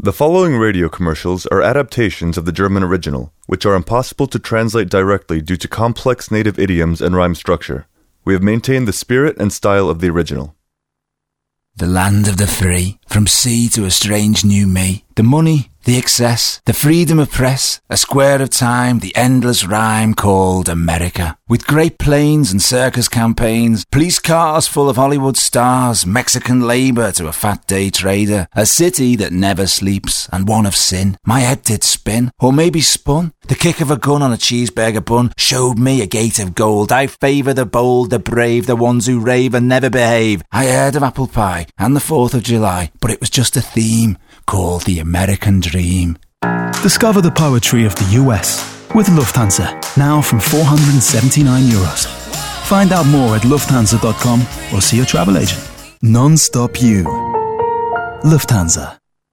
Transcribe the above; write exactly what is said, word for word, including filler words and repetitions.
The following radio commercials are adaptations of the German original, which are impossible to translate directly due to complex native idioms and rhyme structure. We have maintained the spirit and style of the original. The land of the free, from sea to a strange new me. The money, the excess, the freedom of press, a square of time, the endless rhyme called America. With great planes and circus campaigns, police cars full of Hollywood stars, Mexican labour to a fat day trader, a city that never sleeps, and one of sin. My head did spin, or maybe spun. The kick of a gun on a cheeseburger bun showed me a gate of gold. I favour the bold, the brave, the ones who rave and never behave. I heard of apple pie and the fourth of July, but it was just a theme called the American Dream. Discover the poetry of the U S with Lufthansa, now from four hundred seventy-nine euros. Find out more at lufthansa dot com or see your travel agent. Non-stop you. Lufthansa.